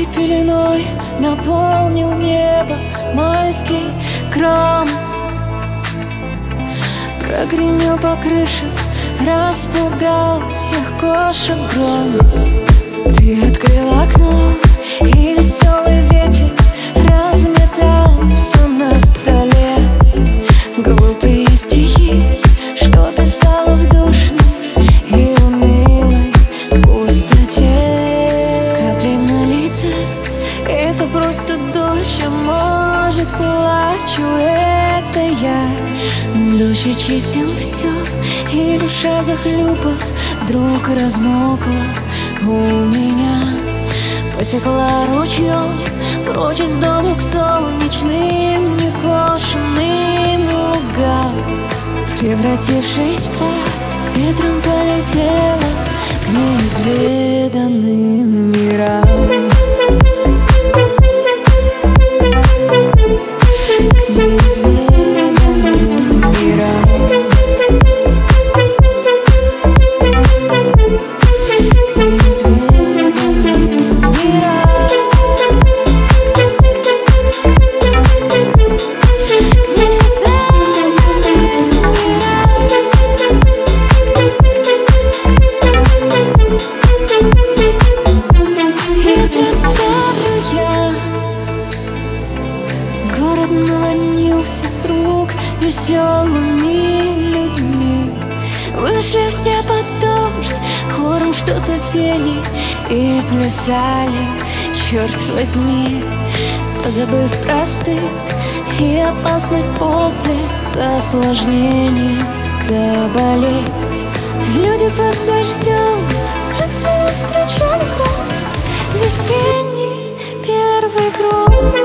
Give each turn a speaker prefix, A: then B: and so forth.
A: Белой пеленой наполнил небо майский гром. Прогремел по крыше, распугал всех кошек гром. Ты открыл окно, и веселый ветер разметал все на столе. Глупые стихи, что писала в душной и унылой пустоте. Капли на лице — это просто дождь, а может, плачу это я. Дождь очистил все, и душа, захлюпав, вдруг размокла у меня. Потекла ручьем прочь из дома к солнечным некошенным лугам. Превратившись в пар, с ветром полетела к неизведанным мирам. К неизведанным мирам. К неизведанным мирам. Город наводнился вдруг веселыми людьми. Вышли все под дождь, хором что-то пели и плясали, черт возьми, позабыв про стыд и опасность после осложнения заболеть. Люди под дождем, как салют, встречали гром, весенний первый гром.